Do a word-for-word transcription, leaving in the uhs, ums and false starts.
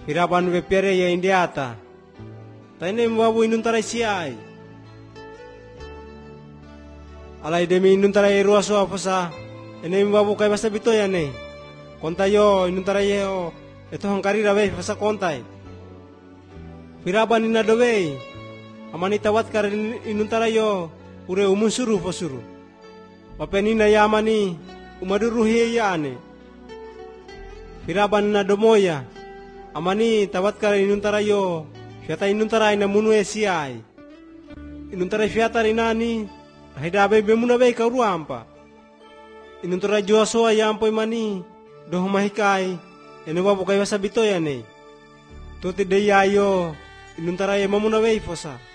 Hirapan bepere ya indiata. Taine mbabu inuntara siai. Alai demi inuntara irua so aposa. Ene mbabu kai basa bito ya ne. Konta yo inuntara yo. Eto hangkari rabe fasa kontai. Hirapan ina dobe. Amani tawat kar inuntara yo. Ure umun suru posuru. Papenina ya amani. Umaduru hiye ya ane. Hirapan ina domoya. Amani tawat kar inuntara yo. Fiata inuntara ina munu esiai. Inuntara fiata rinani. Hidabe bemuna be kauru ampa. Inuntara jua soa ya ampo imani. Doh mahikai. Ene wabu kai wasa bito ya ne. Tuti de ya yo. Inuntara ya mamuna be fosa.